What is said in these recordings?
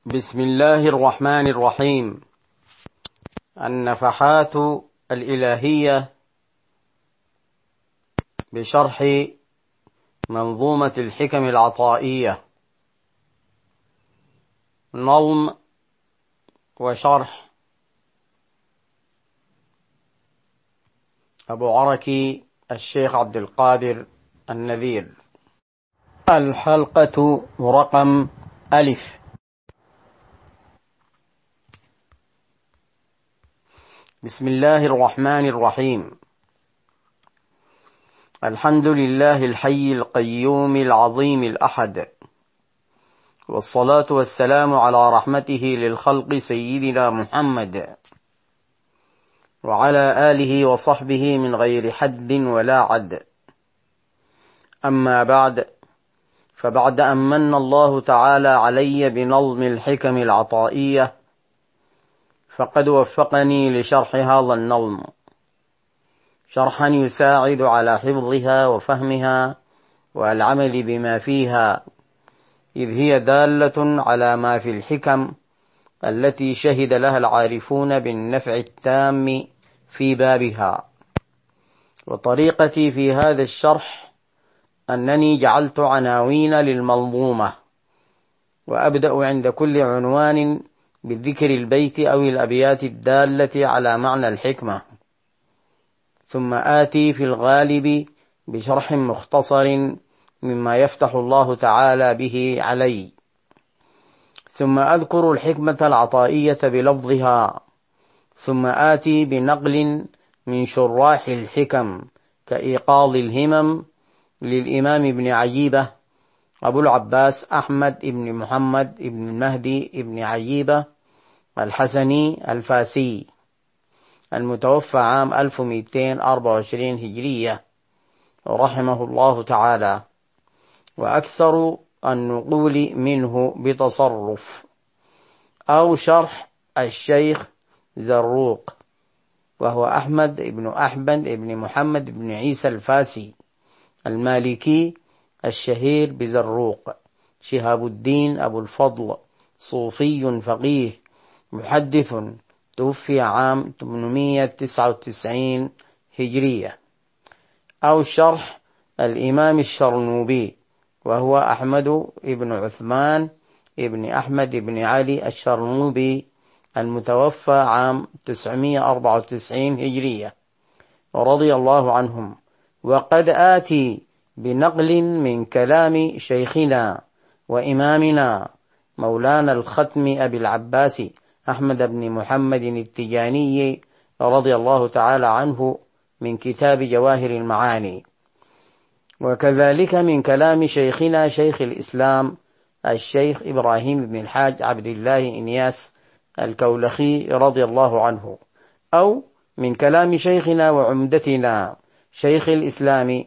بسم الله الرحمن الرحيم. النفحات الإلهية بشرح منظومة الحكم العطائية، نظم وشرح أبو عركي الشيخ عبد القادر النذير. الحلقة رقم 1. بسم الله الرحمن الرحيم. الحمد لله الحي القيوم العظيم الأحد، والصلاة والسلام على رحمته للخلق سيدنا محمد وعلى آله وصحبه من غير حد ولا عد. أما بعد، فبعد أن من الله تعالى علي بنظم الحكم العطائية، فقد وفقني لشرح هذا النظم شرحا يساعد على حفظها وفهمها والعمل بما فيها، إذ هي دالة على ما في الحكم التي شهد لها العارفون بالنفع التام في بابها. وطريقتي في هذا الشرح أنني جعلت عناوين للمنظومة، وأبدأ عند كل عنوان بذكر البيت أو الأبيات الدالة على معنى الحكمة، ثم آتي في الغالب بشرح مختصر مما يفتح الله تعالى به علي، ثم أذكر الحكمة العطائية بلفظها، ثم آتي بنقل من شراح الحكم كإيقاظ الهمم للإمام ابن عجيبة أبو العباس أحمد ابن محمد ابن المهدي ابن عجيبة الحسني الفاسي، المتوفى عام 1224 هجرية رحمه الله تعالى، وأكثر النقول منه بتصرف، أو شرح الشيخ زروق، وهو أحمد ابن محمد ابن عيسى الفاسي المالكي الشهير بزروق، شهاب الدين أبو الفضل، صوفي فقيه محدث، توفي عام 899 هجرية. أو شرح الإمام الشرنوبي، وهو أحمد ابن عثمان ابن أحمد ابن علي الشرنوبي، المتوفى عام 994 هجرية رضي الله عنهم. وقد آتي بنقل من كلام شيخنا وإمامنا مولانا الختم أبي العباس أحمد بن محمد التجاني رضي الله تعالى عنه من كتاب جواهر المعاني، وكذلك من كلام شيخنا شيخ الإسلام الشيخ إبراهيم بن الحاج عبد الله إنياس الكولخي رضي الله عنه، أو من كلام شيخنا وعمدتنا شيخ الإسلام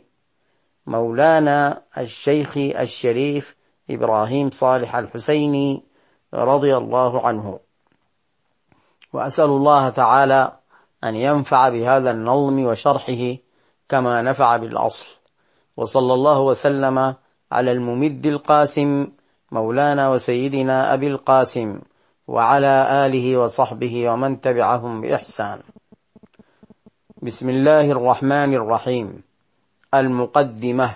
مولانا الشيخ الشريف إبراهيم صالح الحسيني رضي الله عنه. وأسأل الله تعالى أن ينفع بهذا النظم وشرحه كما نفع بالأصل، وصلى الله وسلم على الممد القاسم مولانا وسيدنا أبي القاسم وعلى آله وصحبه ومن تبعهم بإحسان. بسم الله الرحمن الرحيم. المقدمة.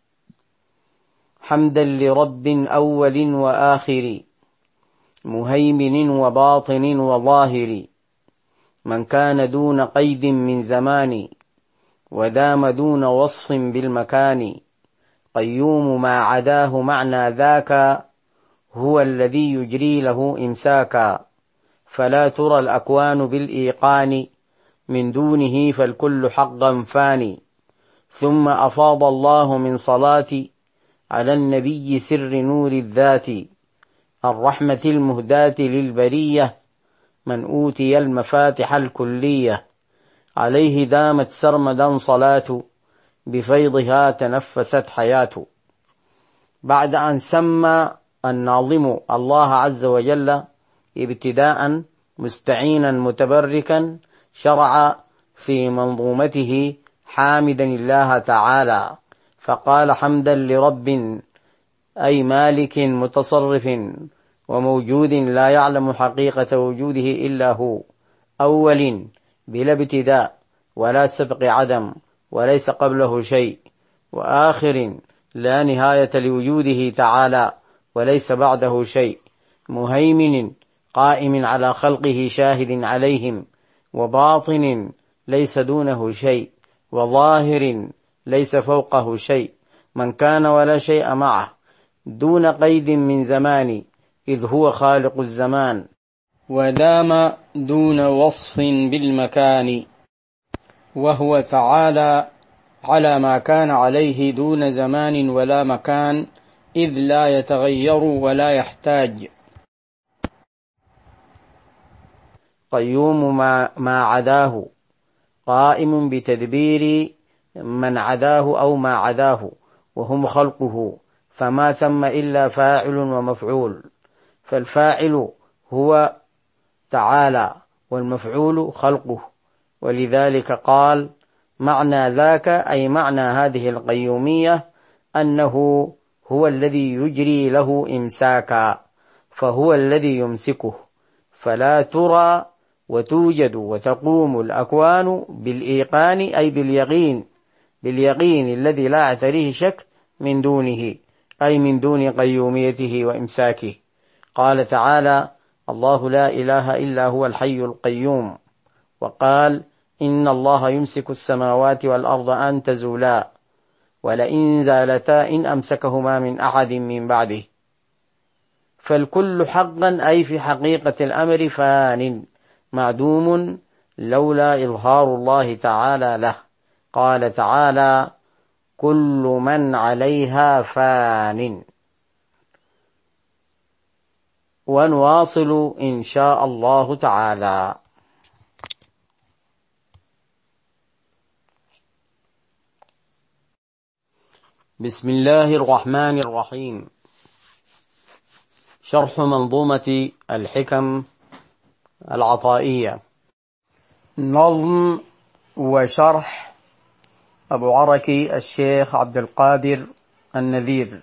حمدا لرب أول وآخر، مهيمن وباطن وظاهر، من كان دون قيد من زمان، ودام دون وصف بالمكان، قيوم ما عداه معنى ذاك، هو الذي يجري له إمساكا، فلا ترى الأكوان بالإيقان، من دونه فالكل حقا فاني. ثم أفاض الله من صلاة على النبي سر نور الذات، الرحمة المهداة للبرية، من أوتي المفاتح الكلية، عليه دامت سرمدا صلاة، بفيضها تنفست حياة. بعد أن سمى الناظم الله عز وجل ابتداء مستعينا متبركا، شرع في منظومته حامدا الله تعالى، فقال: حمدا لرب أي مالك متصرف وموجود لا يعلم حقيقة وجوده إلا هو، أول بلا ابتداء ولا سبق عدم وليس قبله شيء، وآخر لا نهاية لوجوده تعالى وليس بعده شيء، مهيمن قائم على خلقه شاهد عليهم، وباطن ليس دونه شيء، وظاهر ليس فوقه شيء، من كان ولا شيء معه دون قيد من زمان، إذ هو خالق الزمان، ودام دون وصف بالمكان، وهو تعالى على ما كان عليه دون زمان ولا مكان، إذ لا يتغير ولا يحتاج. قيوم ما عداه، قائم بتدبير من عداه أو ما عداه، وهم خلقه، فما ثم إلا فاعل ومفعول، فالفاعل هو تعالى والمفعول خلقه، ولذلك قال: معنى ذاك أي معنى هذه القيومية أنه هو الذي يجري له إمساكا، فهو الذي يمسكه، فلا ترى وتوجد وتقوم الأكوان بالإيقان أي باليقين الذي لا يعتريه شك من دونه، أي من دون قيوميته وإمساكه. قال تعالى: الله لا إله إلا هو الحي القيوم، وقال: إن الله يمسك السماوات والأرض أن تزولا ولئن زالتا إن أمسكهما من أحد من بعده. فالكل حقا أي في حقيقة الأمر فان معدوم لولا إظهار الله تعالى له. قال تعالى: كل من عليها فان. ونواصل إن شاء الله تعالى. بسم الله الرحمن الرحيم. شرح منظومة الحكم العطائية. نظم وشرح أبو عركي الشيخ عبد القادر النذير.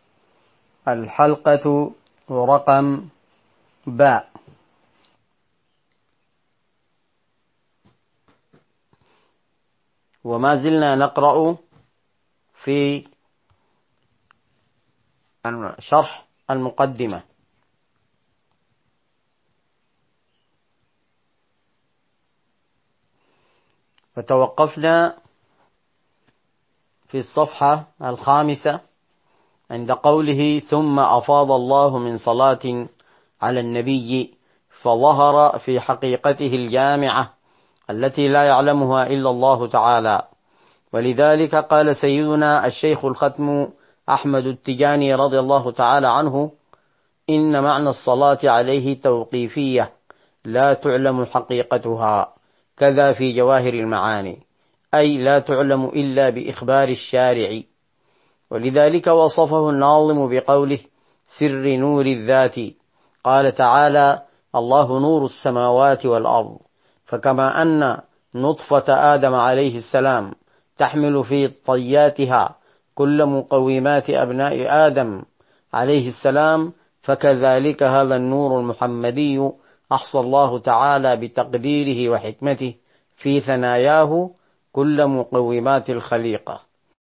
الحلقة رقم باء. وما زلنا نقرأ في شرح المقدمة، فتوقفنا في الصفحة 5 عند قوله: ثم أفاض الله من صلاة على النبي فظهر في حقيقته الجامعة التي لا يعلمها إلا الله تعالى. ولذلك قال سيدنا الشيخ الختم أحمد التجاني رضي الله تعالى عنه: إن معنى الصلاة عليه توقيفية لا تعلم حقيقتها، كذا في جواهر المعاني، أي لا تعلم إلا بإخبار الشارع. ولذلك وصفه الناظم بقوله: سر نور الذات. قال تعالى: الله نور السماوات والأرض. فكما أن نطفة آدم عليه السلام تحمل في طياتها كل مقومات أبناء آدم عليه السلام، فكذلك هذا النور المحمدي أحصى الله تعالى بتقديره وحكمته في ثناياه كل مقومات الخليقة.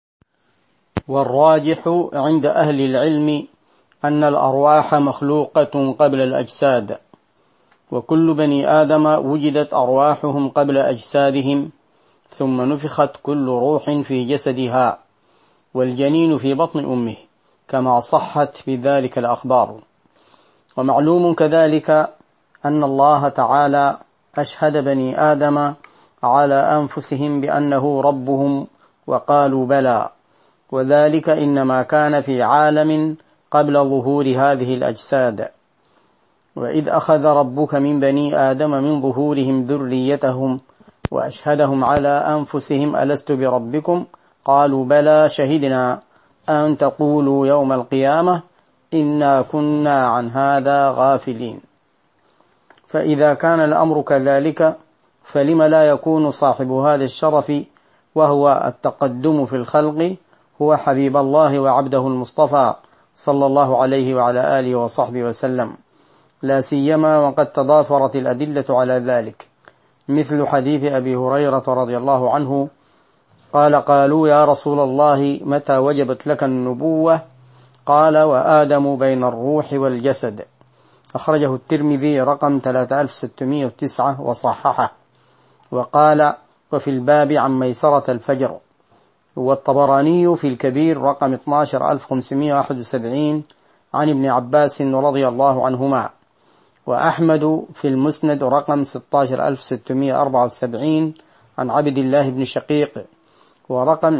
والراجح عند أهل العلم أن الأرواح مخلوقة قبل الأجساد، وكل بني آدم وجدت أرواحهم قبل أجسادهم، ثم نفخت كل روح في جسدها، والجنين في بطن أمه، كما صحت في ذلك الأخبار. ومعلوم كذلك أن الله تعالى أشهد بني آدم على أنفسهم بأنه ربهم، وقالوا بلى، وذلك إنما كان في عالم قبل ظهور هذه الأجساد. وإذ أخذ ربك من بني آدم من ظهورهم ذريتهم وأشهدهم على أنفسهم ألست بربكم قالوا بلى شهدنا أن تقولوا يوم القيامة إنا كنا عن هذا غافلين. فإذا كان الأمر كذلك فلم لا يكون صاحب هذا الشرف وهو التقدم في الخلق هو حبيب الله وعبده المصطفى صلى الله عليه وعلى آله وصحبه وسلم، لا سيما وقد تضافرت الأدلة على ذلك، مثل حديث أبي هريرة رضي الله عنه قال: قالوا يا رسول الله متى وجبت لك النبوة؟ قال: وآدم بين الروح والجسد. أخرجه الترمذي رقم 3609 وصححه، وقال: وفي الباب عن ميسرة الفجر. والطبراني في الكبير رقم 12571 عن ابن عباس رضي الله عنهما، وأحمد في المسند رقم 16674 عن عبد الله بن شقيق، ورقم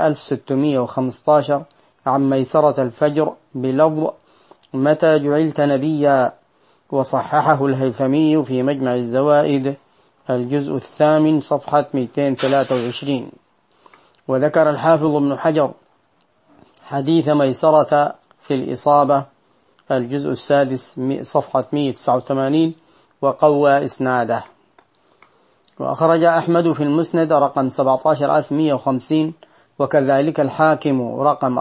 20615 عن ميسرة الفجر بلفظ متى جعلت نبيا، وصححه الهيثمي في مجمع الزوائد الجزء 8 صفحة 223. وذكر الحافظ ابن حجر حديث ميسرة في الإصابة الجزء 6 صفحة 189 وقوى إسناده. وأخرج أحمد في المسند رقم 17150، وكذلك الحاكم رقم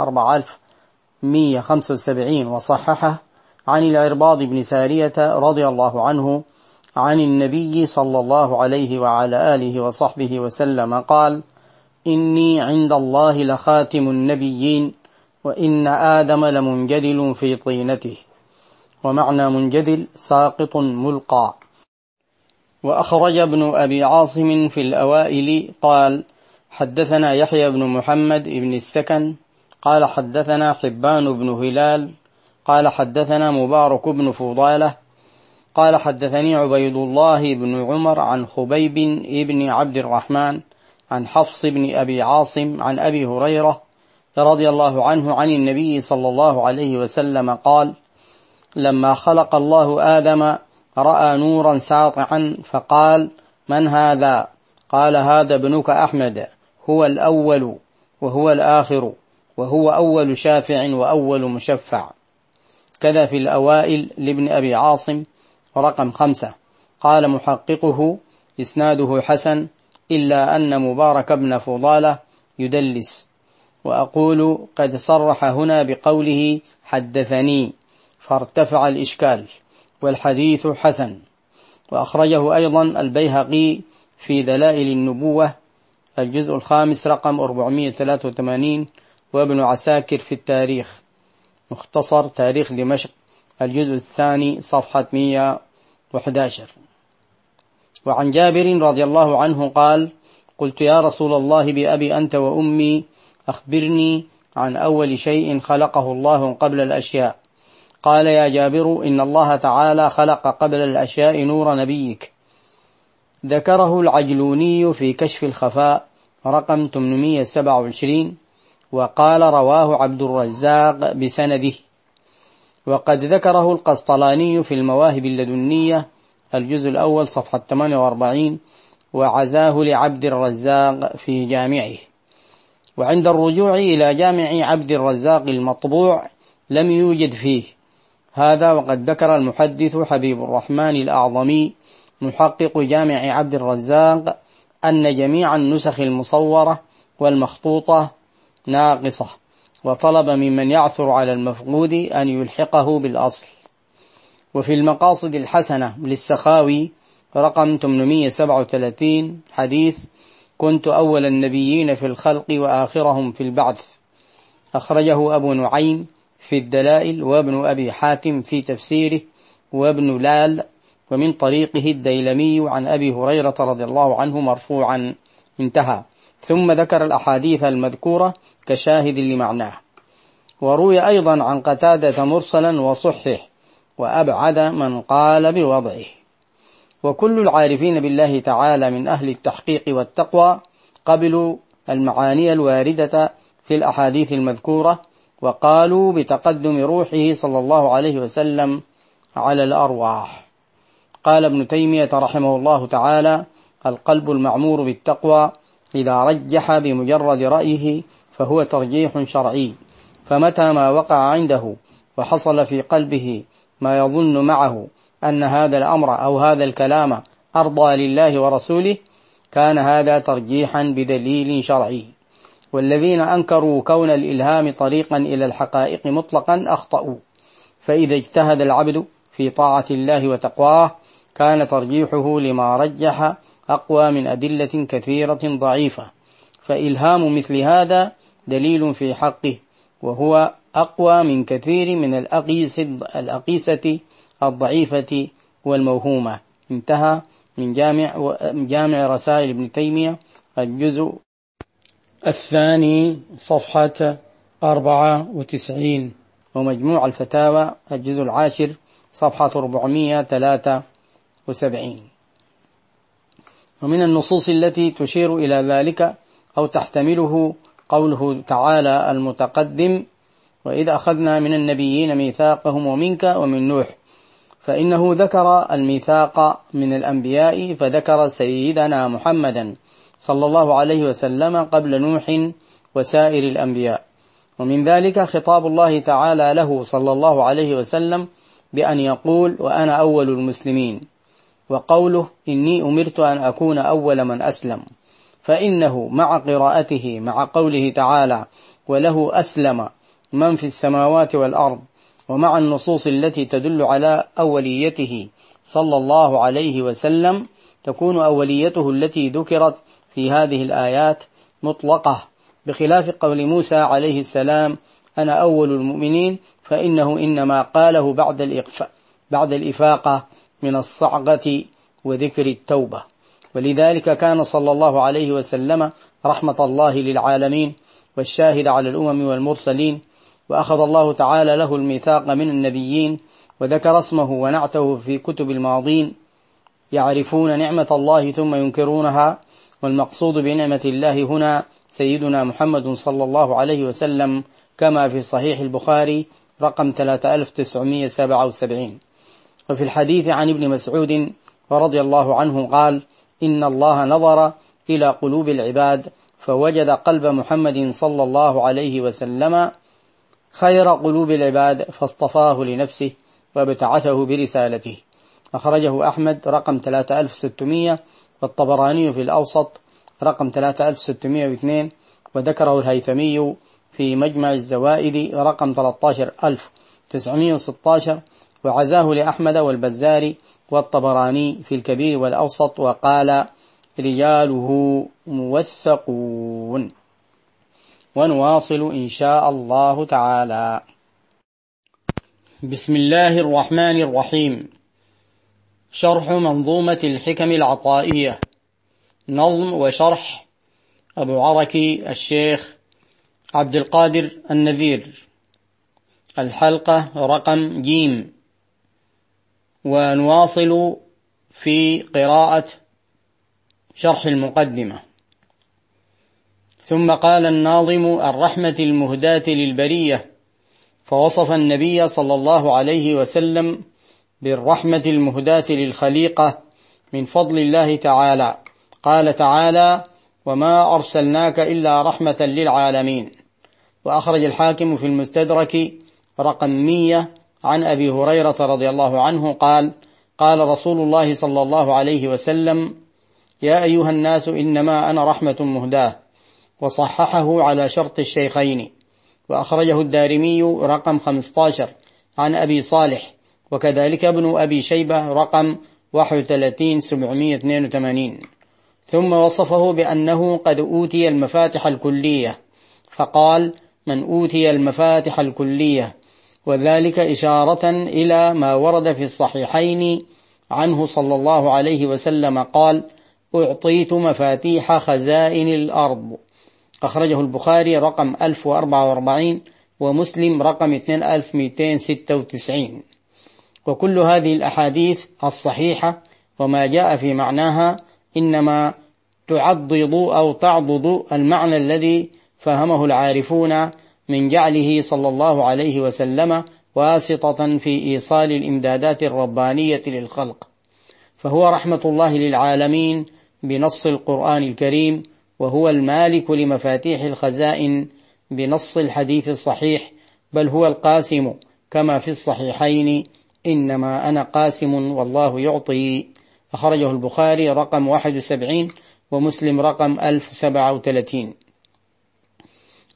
4175 وصححه عن العرباض بن سارية رضي الله عنه عن النبي صلى الله عليه وعلى آله وصحبه وسلم قال: إني عند الله لخاتم النبيين، وإن آدم لمنجدل في طينته. ومعنى منجدل ساقط ملقى. وأخرج ابن أبي عاصم في الأوائل قال: حدثنا يحيى بن محمد بن السكن قال حدثنا حبان بن هلال قال حدثنا مبارك بن فضالة قال حدثني عبيد الله بن عمر عن خبيب بن عبد الرحمن عن حفص بن أبي عاصم عن أبي هريرة رضي الله عنه عن النبي صلى الله عليه وسلم قال: لما خلق الله آدم رأى نورا ساطعا فقال: من هذا؟ قال: هذا ابنك أحمد، هو الأول وهو الآخر، وهو أول شافع وأول مشفع. كذا في الأوائل لابن أبي عاصم رقم 5. قال محققه: إسناده حسن، إلا أن مبارك بن فضالة يدلس. وأقول قد صرح هنا بقوله حدثني فارتفع الإشكال، والحديث حسن. وأخرجه أيضا البيهقي في دلائل النبوة الجزء 5 رقم 483، وابن عساكر في التاريخ مختصر تاريخ دمشق الجزء 2 صفحة 111. وعن جابر رضي الله عنه قال: قلت يا رسول الله بأبي أنت وأمي أخبرني عن أول شيء خلقه الله قبل الأشياء. قال: يا جابر إن الله تعالى خلق قبل الأشياء نور نبيك. ذكره العجلوني في كشف الخفاء رقم 827، وقال رواه عبد الرزاق بسنده. وقد ذكره القسطلاني في المواهب اللدنية الجزء الأول صفحة 48، وعزاه لعبد الرزاق في جامعه. وعند الرجوع إلى جامع عبد الرزاق المطبوع لم يوجد فيه هذا. وقد ذكر المحدث حبيب الرحمن الأعظمي محقق جامع عبد الرزاق أن جميع النسخ المصورة والمخطوطة ناقصة، وطلب ممن يعثر على المفقود أن يلحقه بالأصل. وفي المقاصد الحسنة للسخاوي رقم 837 حديث: كنت أول النبيين في الخلق وآخرهم في البعث. أخرجه أبو نعيم في الدلائل، وابن أبي حاتم في تفسيره، وابن لال، ومن طريقه الديلمي عن أبي هريرة رضي الله عنه مرفوعا. انتهى. ثم ذكر الأحاديث المذكورة كشاهد لمعناه. وروي أيضا عن قتادة مرسلا وصحح، وأبعد من قال بوضعه. وكل العارفين بالله تعالى من أهل التحقيق والتقوى قبلوا المعاني الواردة في الأحاديث المذكورة، وقالوا بتقدم روحه صلى الله عليه وسلم على الأرواح. قال ابن تيمية رحمه الله تعالى: القلب المعمور بالتقوى إذا رجح بمجرد رأيه فهو ترجيح شرعي، فمتى ما وقع عنده وحصل في قلبه ما يظن معه أن هذا الأمر أو هذا الكلام أرضى لله ورسوله كان هذا ترجيحا بدليل شرعي. والذين أنكروا كون الإلهام طريقا إلى الحقائق مطلقا أخطأوا، فإذا اجتهد العبد في طاعة الله وتقواه كان ترجيحه لما رجح أقوى من أدلة كثيرة ضعيفة، فإلهام مثل هذا دليل في حقه، وهو أقوى من كثير من الأقيسة الضعيفة والموهومة. انتهى من جامع رسائل ابن تيمية الجزء الثاني صفحة 94، ومجموع الفتاوى الجزء العاشر صفحة 473. ومن النصوص التي تشير إلى ذلك أو تحتمله قوله تعالى المتقدم: وإذ أخذنا من النبيين ميثاقهم ومنك ومن نوح، فإنه ذكر الميثاق من الأنبياء فذكر سيدنا محمدا صلى الله عليه وسلم قبل نوح وسائر الأنبياء. ومن ذلك خطاب الله تعالى له صلى الله عليه وسلم بأن يقول: وأنا أول المسلمين، وقوله: إني أمرت أن أكون أول من أسلم، فإنه مع قراءته مع قوله تعالى: وله أسلم من في السماوات والأرض، ومع النصوص التي تدل على أوليته صلى الله عليه وسلم، تكون أوليته التي ذكرت في هذه الآيات مطلقة، بخلاف قول موسى عليه السلام: أنا أول المؤمنين، فإنه إنما قاله بعد الإفاقة من الصعقة وذكر التوبة. ولذلك كان صلى الله عليه وسلم رحمة الله للعالمين والشاهد على الأمم والمرسلين، وأخذ الله تعالى له الميثاق من النبيين، وذكر اسمه ونعته في كتب الماضين، يعرفون نعمة الله ثم ينكرونها، والمقصود بنعمة الله هنا سيدنا محمد صلى الله عليه وسلم، كما في صحيح البخاري رقم 3977. وفي الحديث عن ابن مسعود رضي الله عنه قال: إن الله نظر إلى قلوب العباد فوجد قلب محمد صلى الله عليه وسلم خير قلوب العباد فاصطفاه لنفسه وابتعثه برسالته. أخرجه أحمد رقم 3600، والطبراني في الأوسط رقم 3602، وذكره الهيثمي في مجمع الزوائد رقم 13916، وعزاه لأحمد والبزاري والطبراني في الكبير والأوسط، وقال: رجاله موثقون. ونواصل إن شاء الله تعالى. بسم الله الرحمن الرحيم. شرح منظومة الحكم العطائية، نظم وشرح أبو عركي الشيخ عبد القادر النذير، الحلقة رقم ج. ونواصل في قراءة شرح المقدمة. ثم قال الناظم: الرحمة المهداة للبرية، فوصف النبي صلى الله عليه وسلم بالرحمة المهداة للخليقة من فضل الله تعالى. قال تعالى: وما أرسلناك إلا رحمة للعالمين. وأخرج الحاكم في المستدرك رقم 100 عن أبي هريرة رضي الله عنه قال: قال رسول الله صلى الله عليه وسلم: يا أيها الناس إنما أنا رحمة مهداة. وصححه على شرط الشيخين. وأخرجه الدارمي رقم 15 عن أبي صالح، وكذلك ابن أبي شيبة رقم 31782. ثم وصفه بأنه قد أوتي المفاتح الكلية، فقال: من أوتي المفاتح الكلية، وذلك إشارة إلى ما ورد في الصحيحين عنه صلى الله عليه وسلم قال: أعطيت مفاتيح خزائن الأرض. أخرجه البخاري رقم 1044، ومسلم رقم 2296. وكل هذه الأحاديث الصحيحة وما جاء في معناها إنما تعضد أو تعضد المعنى الذي فهمه العارفون من جعله صلى الله عليه وسلم واسطة في إيصال الإمدادات الربانية للخلق، فهو رحمة الله للعالمين بنص القرآن الكريم، وهو المالك لمفاتيح الخزائن بنص الحديث الصحيح، بل هو القاسم كما في الصحيحين: إنما أنا قاسم والله يعطي. أخرجه البخاري رقم 71، ومسلم رقم 1037.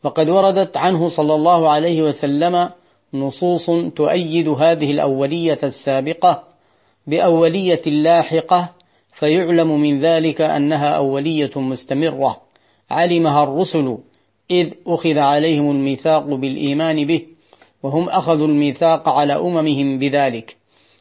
وقد وردت عنه صلى الله عليه وسلم نصوص تؤيد هذه الأولية السابقة بأولية لاحقة، فيعلم من ذلك أنها أولية مستمرة علمها الرسل إذ أخذ عليهم الميثاق بالإيمان به، وهم أخذوا الميثاق على أممهم بذلك،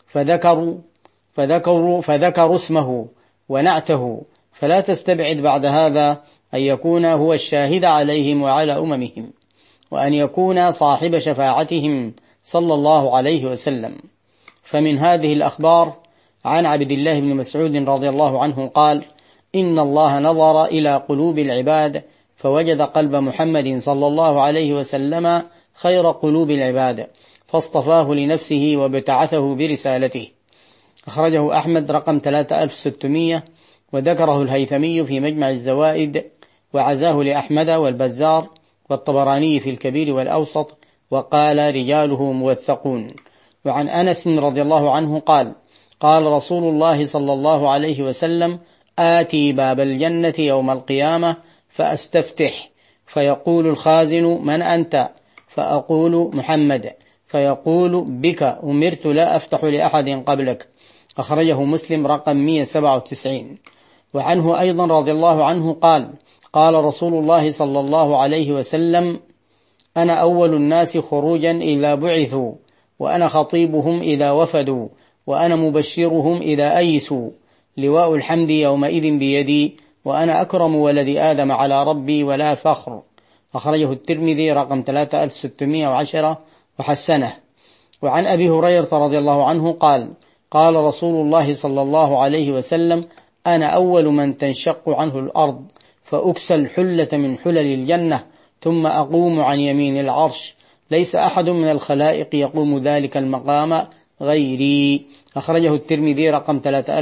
فذكروا اسمه ونعته، فلا تستبعد بعد هذا أن يكون هو الشاهد عليهم وعلى أممهم، وأن يكون صاحب شفاعتهم صلى الله عليه وسلم. فمن هذه الأخبار عن عبد الله بن مسعود رضي الله عنه قال: إن الله نظر إلى قلوب العباد فوجد قلب محمد صلى الله عليه وسلم خير قلوب العباد، فاصطفاه لنفسه وابتعثه برسالته. أخرجه أحمد رقم 3600، وذكره الهيثمي في مجمع الزوائد، وعزاه لأحمد والبزار والطبراني في الكبير والأوسط، وقال رجاله موثقون. وعن أنس رضي الله عنه قال: قال رسول الله صلى الله عليه وسلم: آتي باب الجنة يوم القيامة فأستفتح، فيقول الخازن: من أنت؟ فأقول: محمد، فيقول: بك أمرت لا أفتح لأحد قبلك. أخرجه مسلم رقم 197. وعنه أيضا رضي الله عنه قال: قال رسول الله صلى الله عليه وسلم: أنا أول الناس خروجا إذا بعثوا، وأنا خطيبهم إذا وفدوا، وأنا مبشرهم إذا أيسوا، لواء الحمد يومئذ بيدي، وأنا أكرم ولد آدم على ربي ولا فخر. أخرجه الترمذي رقم 3610 وحسنه. وعن أبي هريرة رضي الله عنه قال: قال رسول الله صلى الله عليه وسلم: أنا أول من تنشق عنه الأرض، فأكسى الحلة من حلل الجنة، ثم أقوم عن يمين العرش، ليس أحد من الخلائق يقوم ذلك المقام غيري. أخرجه الترمذي رقم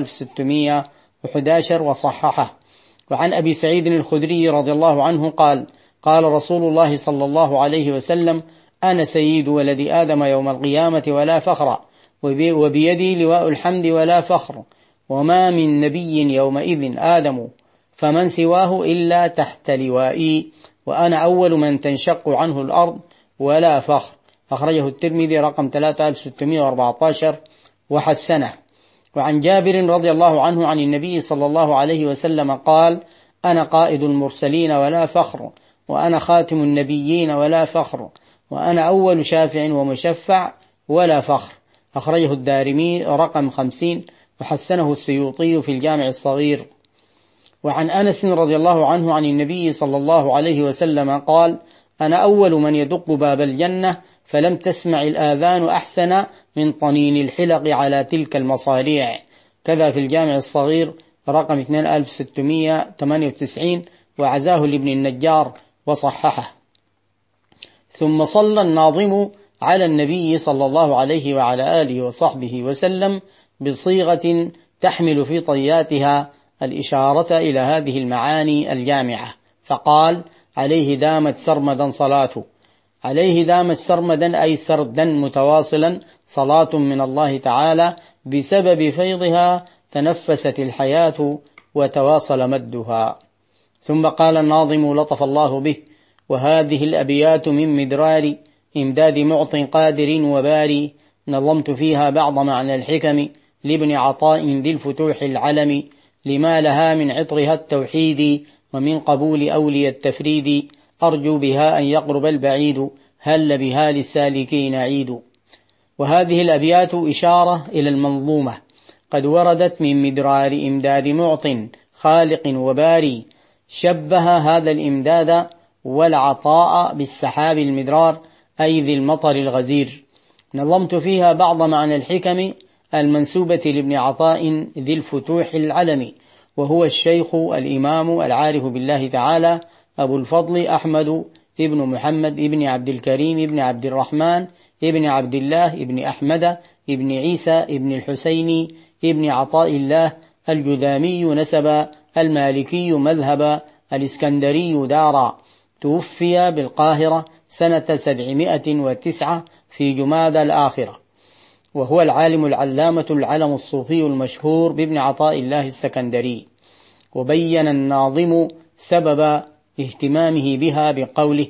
3611 وصححه. وعن أبي سعيد الخدري رضي الله عنه قال: قال رسول الله صلى الله عليه وسلم: أنا سيد ولد آدم يوم القيامة ولا فخر، وبيدي لواء الحمد ولا فخر، وما من نبي يومئذ آدم، فمن سواه إلا تحت لوائي، وأنا أول من تنشق عنه الأرض ولا فخر. أخرجه الترمذي رقم 3614 وحسنه. وعن جابر رضي الله عنه عن النبي صلى الله عليه وسلم قال: أنا قائد المرسلين ولا فخر، وأنا خاتم النبيين ولا فخر، وأنا أول شافع ومشفع ولا فخر. أخرجه الدارمي رقم 50 وحسنه السيوطي في الجامع الصغير. وعن أنس رضي الله عنه عن النبي صلى الله عليه وسلم قال: أنا أول من يدق باب الجنة، فلم تسمع الآذان أحسن من طنين الحلق على تلك المصاريع. كذا في الجامع الصغير رقم 2698، وعزاه لابن النجار وصححه. ثم صلى الناظم على النبي صلى الله عليه وعلى آله وصحبه وسلم بصيغة تحمل في طياتها الإشارة إلى هذه المعاني الجامعة، فقال: عليه دامت سرمدا صلاته. عليه دامت سرمدا أي سردا متواصلا صلاة من الله تعالى، بسبب فيضها تنفست الحياة وتواصل مدها. ثم قال الناظم لطف الله به: وهذه الأبيات من مدرار إمداد معط قادر وباري، نظمت فيها بعض معنى الحكم لابن عطاء ذي الفتوح العلم، لما لها من عطرها التوحيد ومن قبول أولي التفريد، أرجو بها أن يقرب البعيد، هل بها للسالكين عيد. وهذه الأبيات إشارة إلى المنظومة قد وردت من مدرار إمداد معط خالق وباري، شبه هذا الإمداد والعطاء بالسحاب المدرار أي ذي المطر الغزير. نظمت فيها بعض معنى الحكم المنسوبة لابن عطاء ذي الفتوح العلمي، وهو الشيخ الإمام العارف بالله تعالى أبو الفضل أحمد ابن محمد ابن عبد الكريم ابن عبد الرحمن ابن عبد الله ابن أحمد ابن عيسى ابن الحسين ابن عطاء الله الجذامي نسب، المالكي مذهب، الإسكندري دارا، توفي بالقاهرة سنة 709 في جمادى الآخرة، وهو العالم العلامة العلم الصوفي المشهور بابن عطاء الله السكندري. وبين الناظم سبب اهتمامه بها بقوله: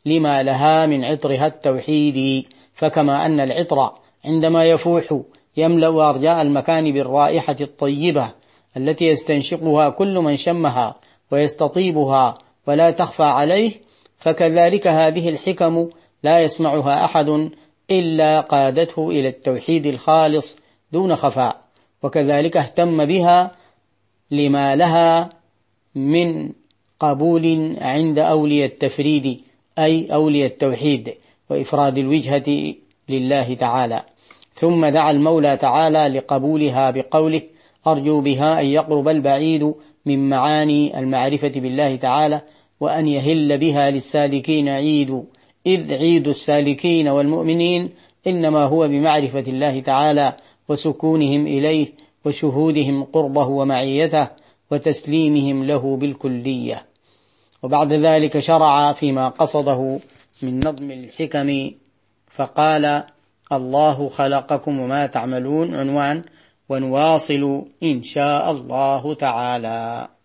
لما لها من عطرها التوحيدي. فكما أن العطر عندما يفوح يملأ أرجاء المكان بالرائحة الطيبة التي يستنشقها كل من شمها ويستطيبها ولا تخفى عليه، فكذلك هذه الحكم لا يسمعها أحد إلا قادته إلى التوحيد الخالص دون خفاء، وكذلك اهتم بها لما لها من قبول عند أولياء التفريد، أي أولياء التوحيد وإفراد الوجهة لله تعالى. ثم دعا المولى تعالى لقبولها بقوله: أرجو بها أن يقرب البعيد من معاني المعرفة بالله تعالى، وأن يهل بها للسالكين عيد، إذ عيد السالكين والمؤمنين إنما هو بمعرفة الله تعالى وسكونهم إليه وشهودهم قربه ومعيته وتسليمهم له بالكلية. وبعد ذلك شرع فيما قصده من نظم الحكم فقال: الله خلقكم وما تعملون، عنوان، ونواصل إن شاء الله تعالى.